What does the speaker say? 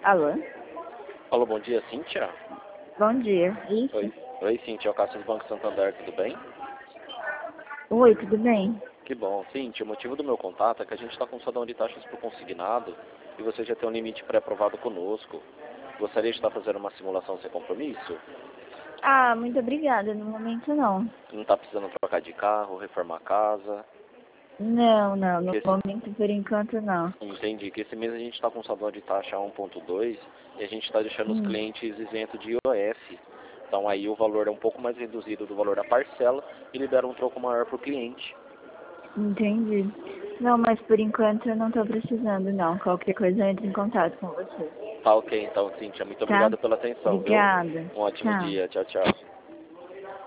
Alô? Alô, bom dia, Cíntia? Bom dia. Isso? Oi, Cíntia, é o Cássio do Banco Santander, tudo bem? Oi, tudo bem? Que bom. Cíntia, o motivo do meu contato é que a gente está com salão de taxas por consignado e você já tem um limite pré-aprovado conosco. Gostaria de estar fazendo uma simulação sem compromisso? Ah, muito obrigada. No momento, não. Não está precisando trocar de carro, reformar a casa? Não, não. No Que esse- momento, por enquanto, não. Entendi que esse mês a gente está com salão de taxa 1.2 e a gente está deixando os Hum, clientes isentos de IOF. Então aí o valor é um pouco mais reduzido do valor da parcela e libera um troco maior para o cliente. entendi. Não, mas por enquanto eu não tô precisando, não. Qualquer coisa eu entro em contato com você. Tá ok, então, Cíntia. Muito Tá? obrigado pela atenção, viu? Obrigada. Um ótimo Tchau. dia. Tchau, tchau.